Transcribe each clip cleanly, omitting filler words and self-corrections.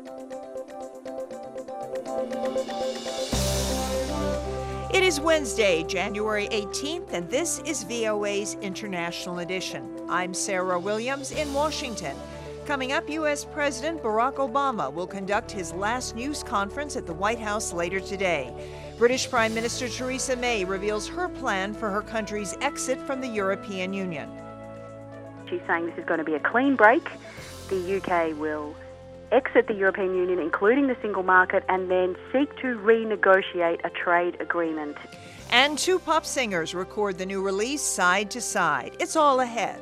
It is Wednesday, January 18th, and this is VOA's International Edition. I'm Sarah Williams in Washington. Coming up, U.S. President Barack Obama will conduct his last news conference at the White House later today. British Prime Minister Theresa May reveals her plan for her country's exit from the European Union. She's saying this is going to be a clean break. The UK will exit the European Union, including the single market, and then seek to renegotiate a trade agreement. And two pop singers record the new release Side to Side. It's all ahead.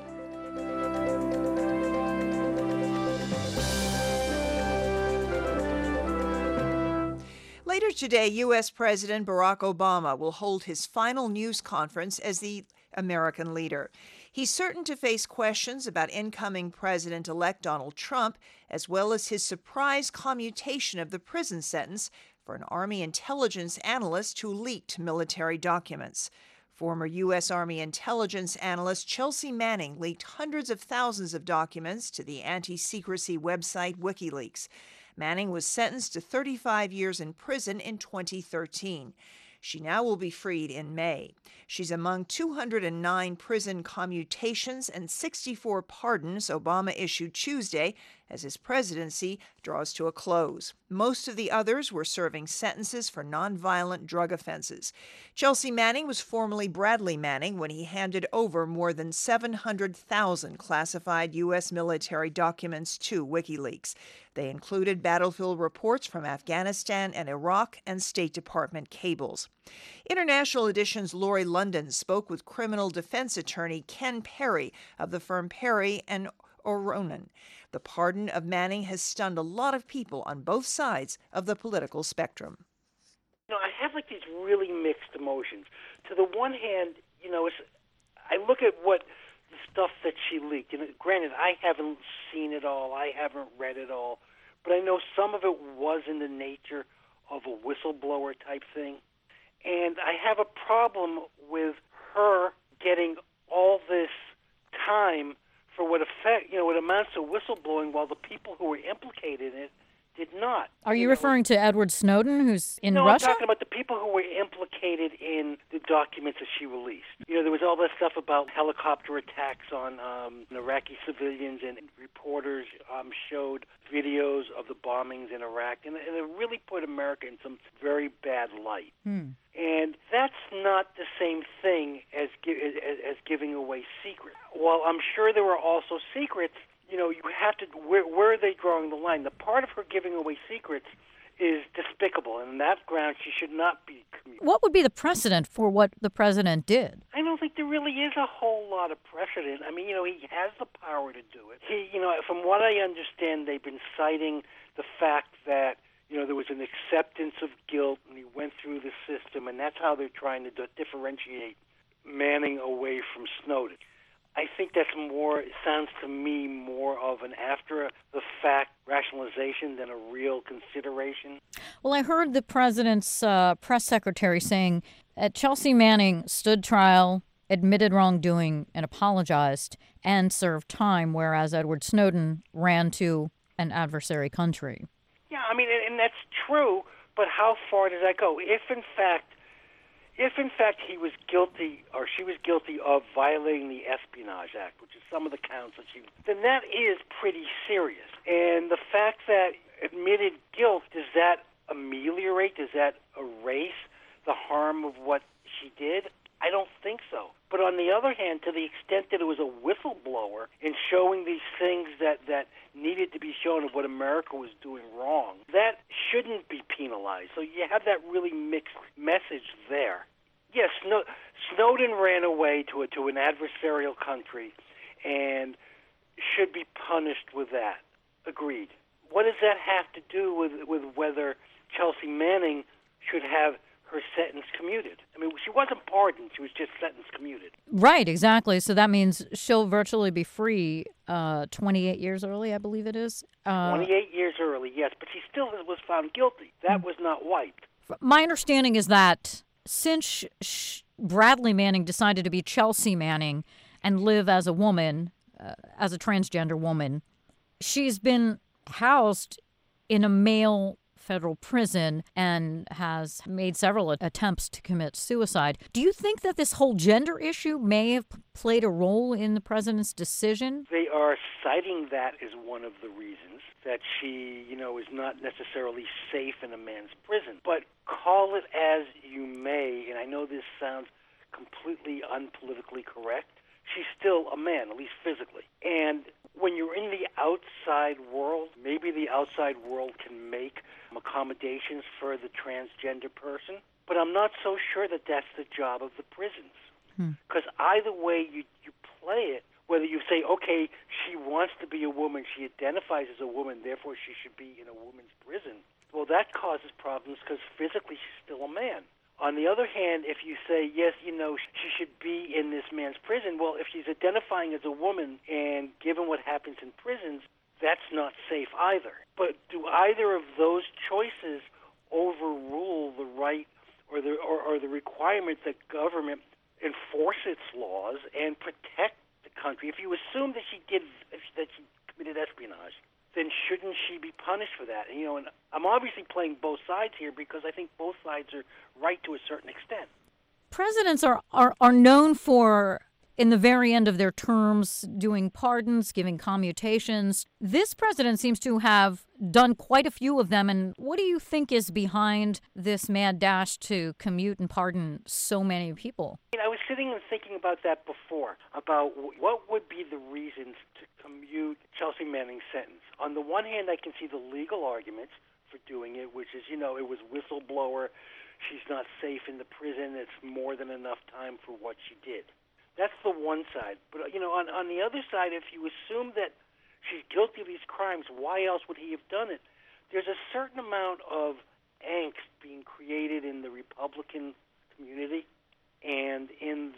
Later today, U.S. President Barack Obama will hold his final news conference as the American leader. He's certain to face questions about incoming President-elect Donald Trump, as well as his surprise commutation of the prison sentence for an Army intelligence analyst who leaked military documents. Former U.S. Army intelligence analyst Chelsea Manning leaked hundreds of thousands of documents to the anti-secrecy website WikiLeaks. Manning was sentenced to 35 years in prison in 2013. She now will be freed in May. She's among 209 prison commutations and 64 pardons Obama issued Tuesday as his presidency draws to a close. Most of the others were serving sentences for nonviolent drug offenses. Chelsea Manning was formerly Bradley Manning when he handed over more than 700,000 classified U.S. military documents to WikiLeaks. They included battlefield reports from Afghanistan and Iraq and State Department cables. International Edition's Lori London spoke with criminal defense attorney Ken Perry of the firm Perry and Oronen. The pardon of Manning has stunned a lot of people on both sides of the political spectrum. I have these really mixed emotions. To the one hand, I look at what the stuff that she leaked. Granted, I haven't seen it all. I haven't read it all. But I know some of it was in the nature of a whistleblower type thing. And I have a problem with her getting all this time for what amounts to whistleblowing, while the people who were implicated in it did not. Are you referring to Edward Snowden, who's in Russia? No, I'm talking about the people who were implicated in the documents that she released. There was all that stuff about helicopter attacks on Iraqi civilians, and reporters showed videos of the bombings in Iraq, and it really put America in some very bad light. And that's not the same thing as giving away secrets. While I'm sure there were also secrets, you have to, where are they drawing the line? The part of her giving away secrets is despicable, and on that ground she should not be communicated. What would be the precedent for what the president did? I don't think there really is a whole lot of precedent. I mean, he has the power to do it. From what I understand, they've been citing the fact that there was an acceptance of guilt, and he went through the system, and that's how they're trying to differentiate Manning away from Snowden. I think that's sounds to me more of an after-the-fact rationalization than a real consideration. Well, I heard the president's press secretary saying that Chelsea Manning stood trial, admitted wrongdoing, and apologized, and served time, whereas Edward Snowden ran to an adversary country. Yeah, I mean, and that's true, but how far does that go? If in fact he was guilty or she was guilty of violating the Espionage Act, which is some of the counts then that is pretty serious. And the fact that admitted guilt, does that ameliorate, does that erase the harm of what she did? I don't think so. But on the other hand, to the extent that it was a whistleblower in showing these things that needed to be shown of what America was doing wrong, that shouldn't be penalized. So you have that really mixed message there. Yes, Snowden ran away to an adversarial country and should be punished with that. Agreed. What does that have to do with whether Chelsea Manning should have her sentence commuted? I mean, she wasn't pardoned. She was just sentence commuted. Right, exactly. So that means she'll virtually be free 28 years early, I believe it is. 28 years early, yes. But she still was found guilty. That was not wiped. My understanding is that since Bradley Manning decided to be Chelsea Manning and live as a woman, as a transgender woman, she's been housed in a male federal prison and has made several attempts to commit suicide. Do you think that this whole gender issue may have played a role in the president's decision? They are citing that as one of the reasons that she, is not necessarily safe in a man's prison. But call it as you may, and I know this sounds completely unpolitically correct, she's still a man, at least physically. And when you're in the outside world, maybe the outside world can make accommodations for the transgender person, but I'm not so sure that that's the job of the prisons. Because either way you play it, whether you say, okay, she wants to be a woman, she identifies as a woman, therefore she should be in a woman's prison, well, that causes problems because physically she's still a man. On the other hand, if you say, yes, she should be in this man's prison, well, if she's identifying as a woman and given what happens in prisons, that's not safe either. But do either of those choices overrule the right or the requirement that government enforce its laws and protect the country? If you assume that she committed espionage, then shouldn't she be punished for that? And I'm obviously playing both sides here because I think both sides are right to a certain extent. Presidents are known for, in the very end of their terms, doing pardons, giving commutations. This president seems to have done quite a few of them. And what do you think is behind this mad dash to commute and pardon so many people? I was sitting and thinking about that before, about what would be the reasons to commute Chelsea Manning's sentence. On the one hand, I can see the legal arguments for doing it, which is, it was whistleblower, she's not safe in the prison, it's more than enough time for what she did. That's the one side. But, on the other side, if you assume that she's guilty of these crimes, why else would he have done it? There's a certain amount of angst being created in the Republican community and in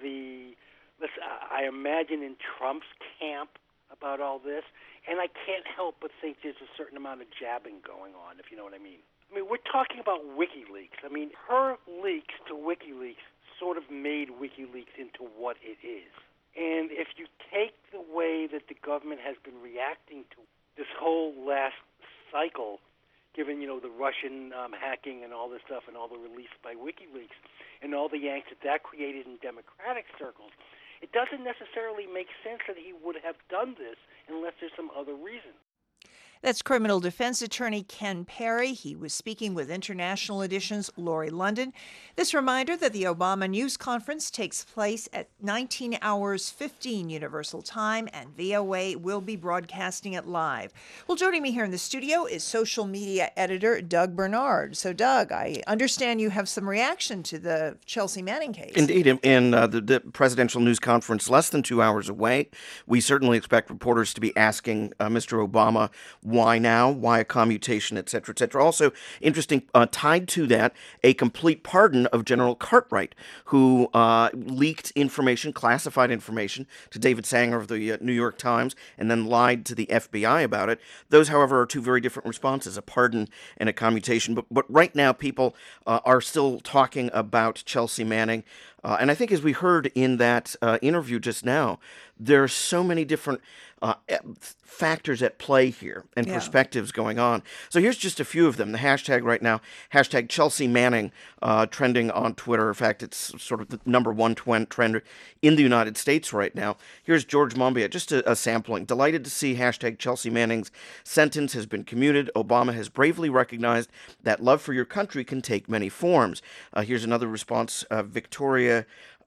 I imagine in Trump's camp about all this, and I can't help but think there's a certain amount of jabbing going on, if you know what I mean. We're talking about WikiLeaks. Her leaks to WikiLeaks sort of made WikiLeaks into what it is. And if you take the way that the government has been reacting to this whole last cycle, given, the Russian hacking and all this stuff and all the release by WikiLeaks and all the angst that created in Democratic circles, it doesn't necessarily make sense that he would have done this unless there's some other reason. That's criminal defense attorney Ken Perry. He was speaking with International Edition's Lori London. This reminder that the Obama News Conference takes place at 19 hours 15 Universal Time, and VOA will be broadcasting it live. Well, joining me here in the studio is social media editor Doug Bernard. So, Doug, I understand you have some reaction to the Chelsea Manning case. Indeed. In the presidential news conference less than 2 hours away, we certainly expect reporters to be asking Mr. Obama, why now? Why a commutation, et cetera, et cetera. Also, interesting, tied to that, a complete pardon of General Cartwright, who leaked information, classified information, to David Sanger of the New York Times, and then lied to the FBI about it. Those, however, are two very different responses, a pardon and a commutation. But right now, people are still talking about Chelsea Manning. And I think as we heard in that interview just now, there are so many different factors at play here and perspectives going on. So here's just a few of them. The hashtag right now, hashtag Chelsea Manning, trending on Twitter. In fact, it's sort of the number one trend in the United States right now. Here's George Monbiot, just a sampling. Delighted to see hashtag Chelsea Manning's sentence has been commuted. Obama has bravely recognized that love for your country can take many forms. Here's another response, Victoria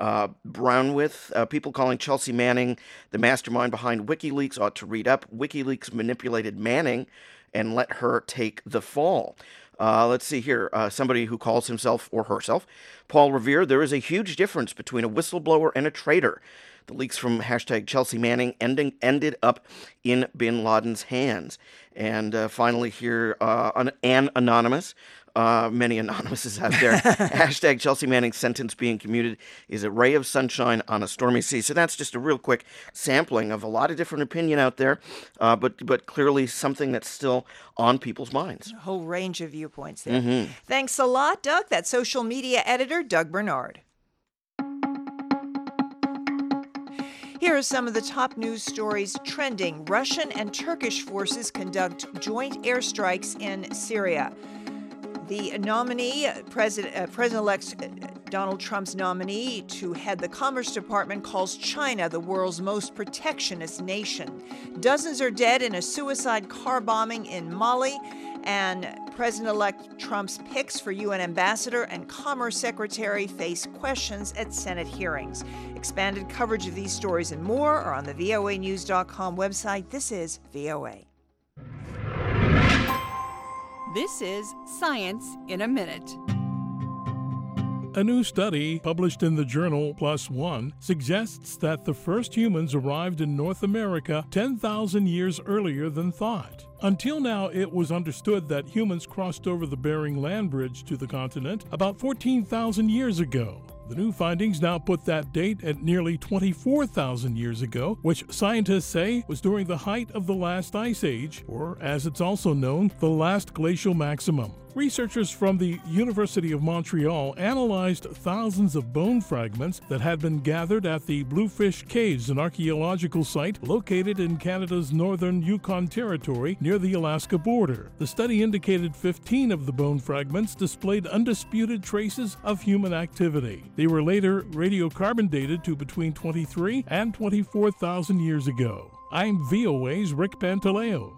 Brownwith, people calling Chelsea Manning the mastermind behind WikiLeaks ought to read up. WikiLeaks manipulated Manning and let her take the fall. Let's see here. Somebody who calls himself or herself Paul Revere. There is a huge difference between a whistleblower and a traitor. The leaks from hashtag Chelsea Manning ended up in bin Laden's hands. And finally here, an anonymous. Many anonymouses out there. Hashtag Chelsea Manning's sentence being commuted is a ray of sunshine on a stormy sea. So that's just a real quick sampling of a lot of different opinion out there, but clearly something that's still on people's minds. A whole range of viewpoints there. Mm-hmm. Thanks a lot, Doug. That's social media editor Doug Bernard. Here are some of the top news stories trending. Russian and Turkish forces conduct joint airstrikes in Syria. The nominee, President-elect Donald Trump's nominee to head the Commerce Department, calls China the world's most protectionist nation. Dozens are dead in a suicide car bombing in Mali. And President-elect Trump's picks for UN ambassador and Commerce Secretary face questions at Senate hearings. Expanded coverage of these stories and more are on the voanews.com website. This is VOA. This is Science in a Minute. A new study published in the journal PLOS ONE suggests that the first humans arrived in North America 10,000 years earlier than thought. Until now, it was understood that humans crossed over the Bering Land Bridge to the continent about 14,000 years ago. The new findings now put that date at nearly 24,000 years ago, which scientists say was during the height of the last ice age, or as it's also known, the last glacial maximum. Researchers from the University of Montreal analyzed thousands of bone fragments that had been gathered at the Bluefish Caves, an archaeological site located in Canada's northern Yukon Territory near the Alaska border. The study indicated 15 of the bone fragments displayed undisputed traces of human activity. They were later radiocarbon dated to between 23 and 24,000 years ago. I'm VOA's Rick Pantaleo.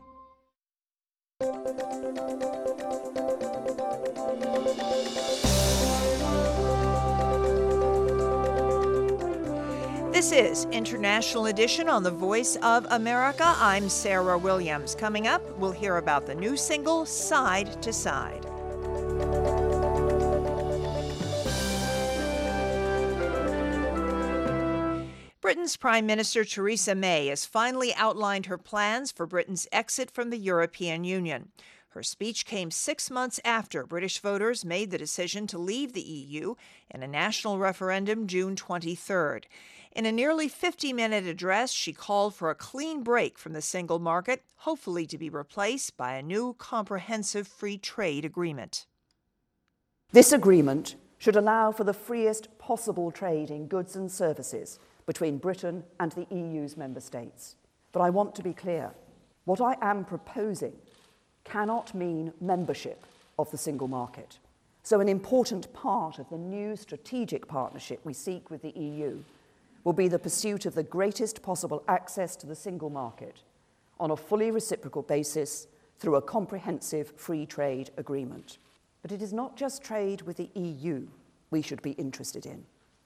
This is International Edition on the Voice of America. I'm Sarah Williams. Coming up, we'll hear about the new single, Side to Side. Britain's Prime Minister Theresa May has finally outlined her plans for Britain's exit from the European Union. Her speech came 6 months after British voters made the decision to leave the EU in a national referendum June 23rd. In a nearly 50-minute address, she called for a clean break from the single market, hopefully to be replaced by a new comprehensive free trade agreement. This agreement should allow for the freest possible trade in goods and services between Britain and the EU's member states. But I want to be clear. What I am proposing cannot mean membership of the single market. So an important part of the new strategic partnership we seek with the EU will be the pursuit of the greatest possible access to the single market on a fully reciprocal basis through a comprehensive free trade agreement. But it is not just trade with the EU we should be interested in.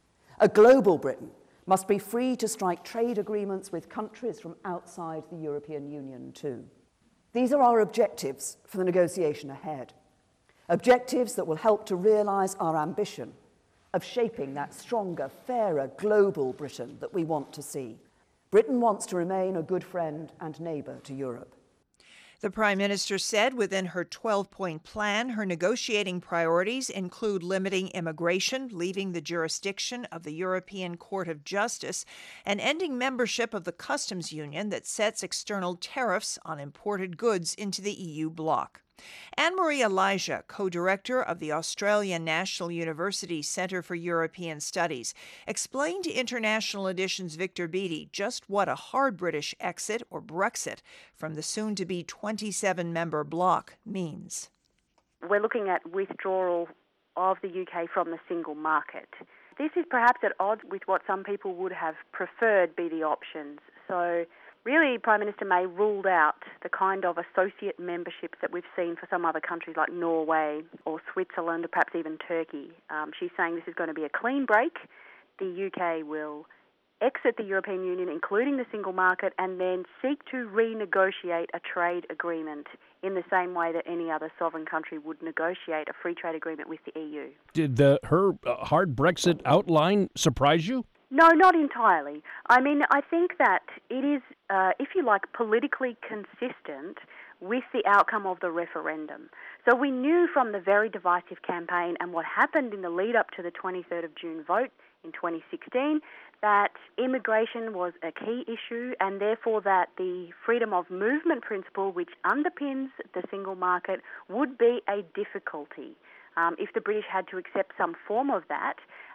A global Britain must be free to strike trade agreements with countries from outside the European Union too. These are our objectives for the negotiation ahead. Objectives that will help to realise our ambition of shaping that stronger, fairer global Britain that we want to see. Britain wants to remain a good friend and neighbour to Europe. The Prime Minister said within her 12-point plan, her negotiating priorities include limiting immigration, leaving the jurisdiction of the European Court of Justice, and ending membership of the customs union that sets external tariffs on imported goods into the EU bloc. Anne-Marie Elijah, co-director of the Australian National University Centre for European Studies, explained to International Edition's Victor Beattie just what a hard British exit, or Brexit, from the soon-to-be 27-member bloc means. We're looking at withdrawal of the UK from the single market. This is perhaps at odds with what some people would have preferred be the options. So really, Prime Minister May ruled out the kind of associate memberships that we've seen for some other countries like Norway or Switzerland or perhaps even Turkey. She's saying this is going to be a clean break. The UK will exit the European Union, including the single market, and then seek to renegotiate a trade agreement in the same way that any other sovereign country would negotiate a free trade agreement with the EU. Did her hard Brexit outline surprise you? No, not entirely. I mean, I think that it is, if you like, politically consistent with the outcome of the referendum. So we knew from the very divisive campaign and what happened in the lead up to the 23rd of June vote in 2016 that immigration was a key issue, and therefore that the freedom of movement principle, which underpins the single market, would be a difficulty if the British had to accept some form of that.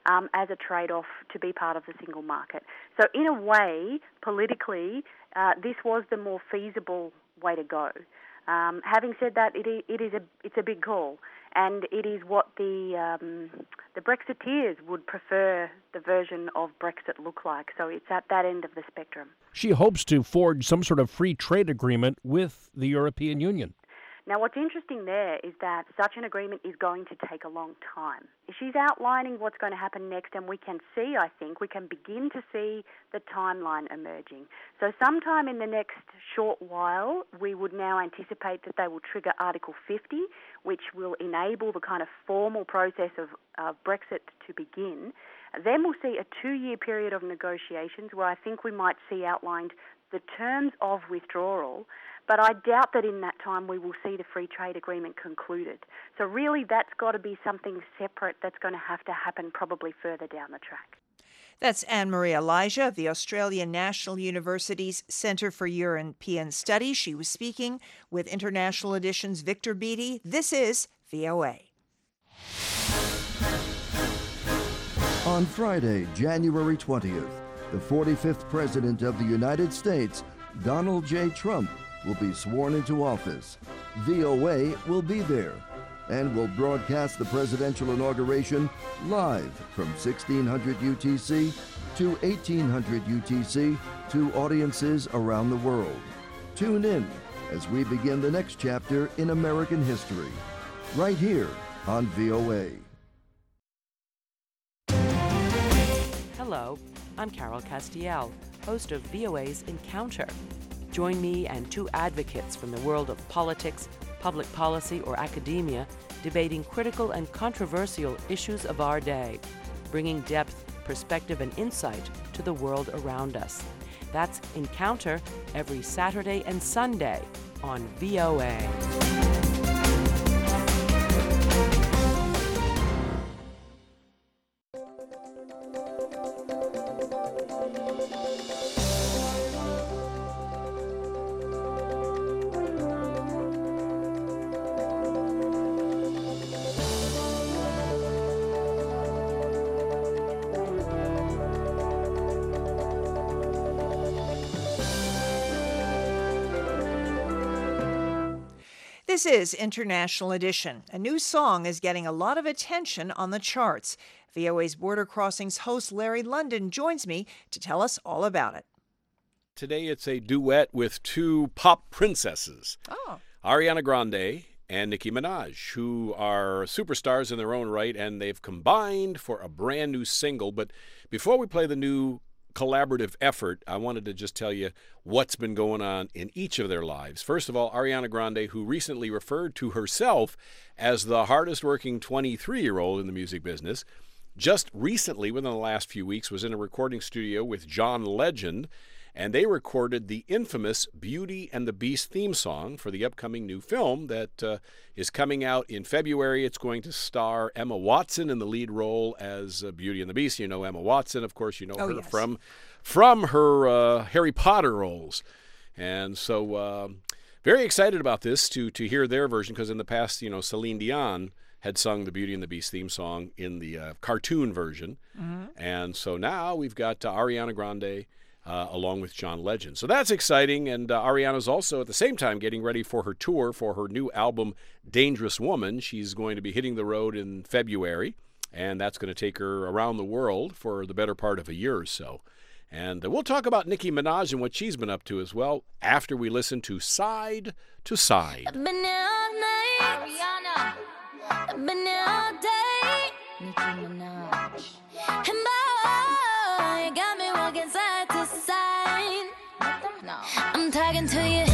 as a trade-off to be part of the single market. So in a way, politically, this was the more feasible way to go. Having said that, it's a big call, and it is what the Brexiteers would prefer the version of Brexit look like. So it's at that end of the spectrum. She hopes to forge some sort of free trade agreement with the European Union. Now, what's interesting there is that such an agreement is going to take a long time. She's outlining what's going to happen next, and we can begin to see the timeline emerging. So sometime in the next short while, we would now anticipate that they will trigger Article 50, which will enable the kind of formal process of Brexit to begin. Then we'll see a 2-year period of negotiations where I think we might see outlined the terms of withdrawal, but I doubt that in that time we will see the free trade agreement concluded. So really that's got to be something separate that's going to happen probably further down the track. That's Anne-Marie Elijah of the Australian National University's Centre for European Studies. She was speaking with International Edition's Victor Beattie. This is VOA. On Friday, January 20th, the 45th President of the United States, Donald J. Trump, will be sworn into office. VOA will be there and will broadcast the presidential inauguration live from 1600 UTC to 1800 UTC to audiences around the world. Tune in as we begin the next chapter in American history, right here on VOA. Hello, I'm Carol Castiel, host of VOA's Encounter. Join me and two advocates from the world of politics, public policy, or academia debating critical and controversial issues of our day, bringing depth, perspective, and insight to the world around us. That's Encounter every Saturday and Sunday on VOA. This is International Edition. A new song is getting a lot of attention on the charts. VOA's Border Crossings host Larry London joins me to tell us all about it. Today it's a duet with two pop princesses, Ariana Grande and Nicki Minaj, who are superstars in their own right, and they've combined for a brand new single. But before we play the new collaborative effort, I wanted to just tell you what's been going on in each of their lives. First of all, Ariana Grande, who recently referred to herself as the hardest working 23-year-old in the music business, just recently, within the last few weeks, was in a recording studio with John Legend, and they recorded the infamous Beauty and the Beast theme song for the upcoming new film that is coming out in February. It's going to star Emma Watson in the lead role as Beauty and the Beast. You know Emma Watson, of course. You know her from her Harry Potter roles. And so very excited about this to hear their version, because in the past, you know, Celine Dion had sung the Beauty and the Beast theme song in the cartoon version. Mm-hmm. And so now we've got Ariana Grande along with John Legend. So that's exciting, and Ariana's also at the same time getting ready for her tour for her new album, Dangerous Woman. She's going to be hitting the road in February, and that's going to take her around the world for the better part of a year or so. And we'll talk about Nicki Minaj and what she's been up to as well after we listen to Side to Side. I've been here all night, Ariana. I've been here all day, Nicki Minaj. And boy, you got me walking side to side. No. I'm talking to you.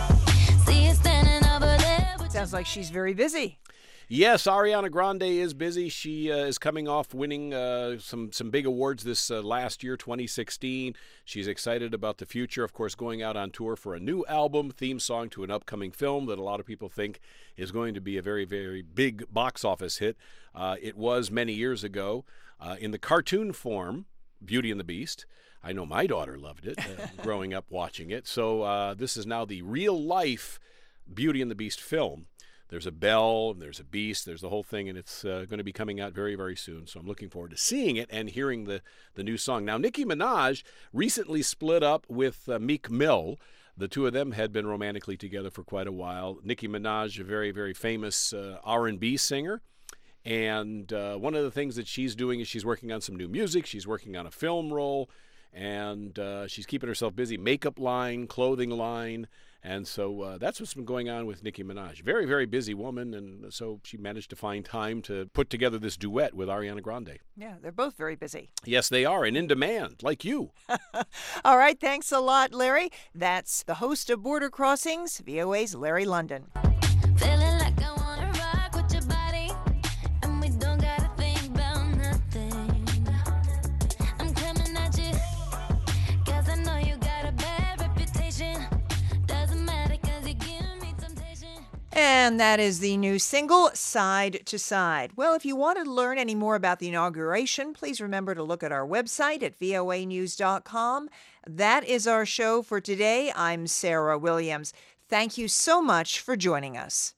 See you standing over there. Sounds like she's very busy. Yes, Ariana Grande is busy. She is coming off winning some big awards this last year, 2016. She's excited about the future, of course, going out on tour for a new album, theme song to an upcoming film that a lot of people think is going to be a very, very big box office hit. It was many years ago in the cartoon form, Beauty and the Beast. I know my daughter loved it growing up watching it. So this is now the real-life Beauty and the Beast film There's a Belle, there's a Beast, there's the whole thing, and it's going to be coming out very, very soon. So I'm looking forward to seeing it and hearing the new song. Now, Nicki Minaj recently split up with Meek Mill. The two of them had been romantically together for quite a while. Nicki Minaj, a very, very famous R&B singer. And one of the things that she's doing is she's working on some new music. She's working on a film role. And she's keeping herself busy. Makeup line, clothing line. And so that's what's been going on with Nicki Minaj. Very, very busy woman. And so she managed to find time to put together this duet with Ariana Grande. Yeah, they're both very busy. Yes, they are, and in demand, like you. All right, thanks a lot, Larry. That's the host of Border Crossings, VOA's Larry London. Feeling like I wanna rock with your body, and we don't gotta think about nothing. I'm coming at you, 'cause I know you got a bad reputation. Doesn't matter 'cause you give me temptation. And that is the new single, Side to Side. Well, if you want to learn any more about the inauguration, please remember to look at our website at voanews.com. That is our show for today. I'm Sarah Williams. Thank you so much for joining us.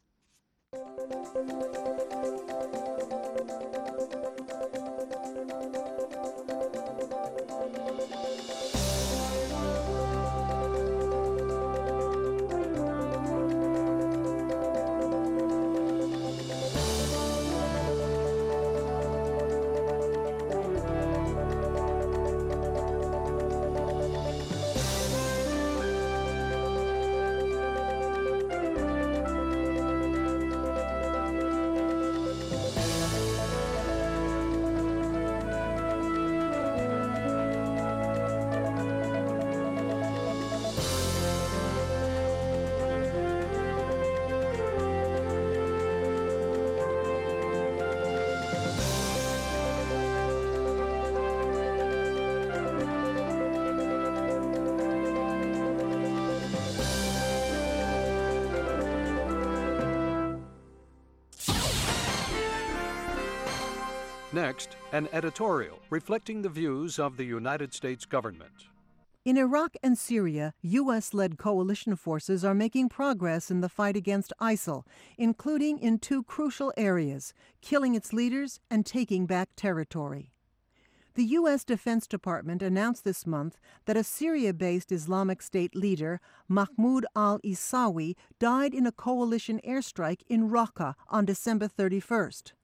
Next, an editorial reflecting the views of the United States government. In Iraq and Syria, U.S.-led coalition forces are making progress in the fight against ISIL, including in two crucial areas, killing its leaders and taking back territory. The U.S. Defense Department announced this month that a Syria-based Islamic State leader, Mahmoud al-Isawi, died in a coalition airstrike in Raqqa on December 31st.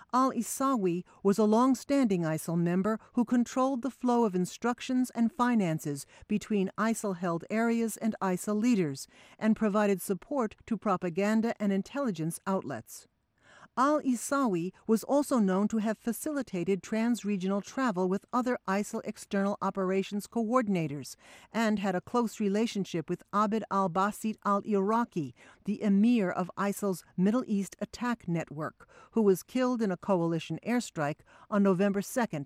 Al-Isawi was a long-standing ISIL member who controlled the flow of instructions and finances between ISIL-held areas and ISIL leaders, and provided support to propaganda and intelligence outlets. Al-Isawi was also known to have facilitated trans-regional travel with other ISIL external operations coordinators and had a close relationship with Abd al-Basit al-Iraqi, the emir of ISIL's Middle East Attack Network, who was killed in a coalition airstrike on November 2,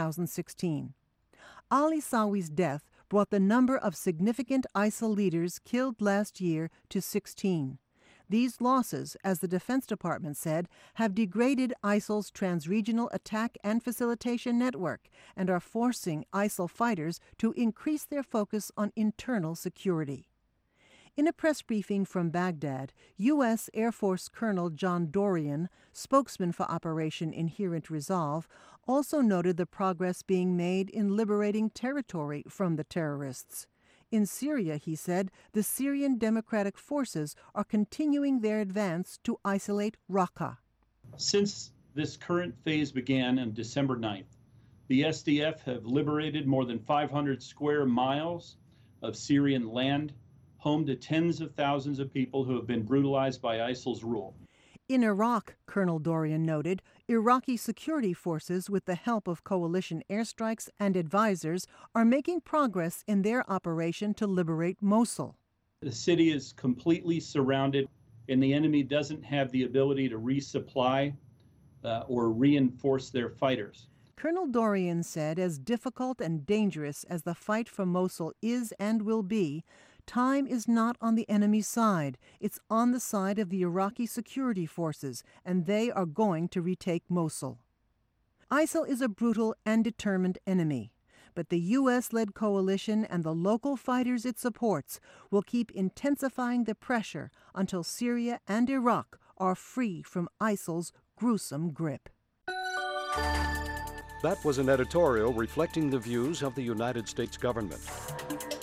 2016. Al-Isawi's death brought the number of significant ISIL leaders killed last year to 16. These losses, as the Defense Department said, have degraded ISIL's trans-regional attack and facilitation network and are forcing ISIL fighters to increase their focus on internal security. In a press briefing from Baghdad, U.S. Air Force Colonel John Dorian, spokesman for Operation Inherent Resolve, also noted the progress being made in liberating territory from the terrorists. In Syria, he said, the Syrian Democratic Forces are continuing their advance to isolate Raqqa. Since this current phase began on December 9th, the SDF have liberated more than 500 square miles of Syrian land, home to tens of thousands of people who have been brutalized by ISIL's rule. In Iraq, Colonel Dorian noted, Iraqi security forces, with the help of coalition airstrikes and advisors, are making progress in their operation to liberate Mosul. The city is completely surrounded, and the enemy doesn't have the ability to resupply or reinforce their fighters. Colonel Dorian said, as difficult and dangerous as the fight for Mosul is and will be, time is not on the enemy's side. It's on the side of the Iraqi security forces, and they are going to retake Mosul. ISIL is a brutal and determined enemy, but the U.S.-led coalition and the local fighters it supports will keep intensifying the pressure until Syria and Iraq are free from ISIL's gruesome grip. That was an editorial reflecting the views of the United States government.